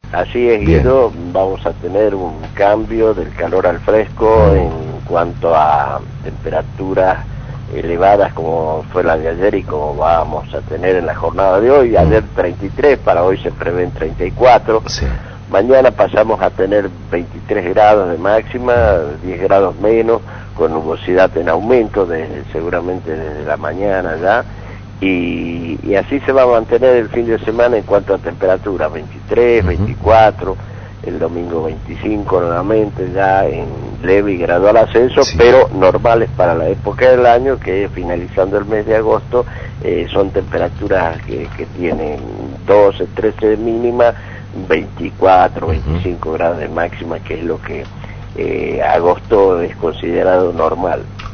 Así es, Bien. Guido, vamos a tener un cambio del calor al fresco en cuanto a temperaturas elevadas como fue la de ayer y como vamos a tener en la jornada de hoy. Ayer 33, para hoy se prevén 34. Sí. Mañana pasamos a tener 23 grados de máxima, 10 grados menos, con nubosidad en aumento seguramente desde la mañana ya. Y así se va a mantener el fin de semana en cuanto a temperatura, 23, 24, el domingo 25 nuevamente, ya en leve y gradual ascenso, Sí. pero normales para la época del año, que finalizando el mes de agosto son temperaturas que tienen 12, 13 de mínima, 24, 25 grados de máxima, que es lo que agosto es considerado normal.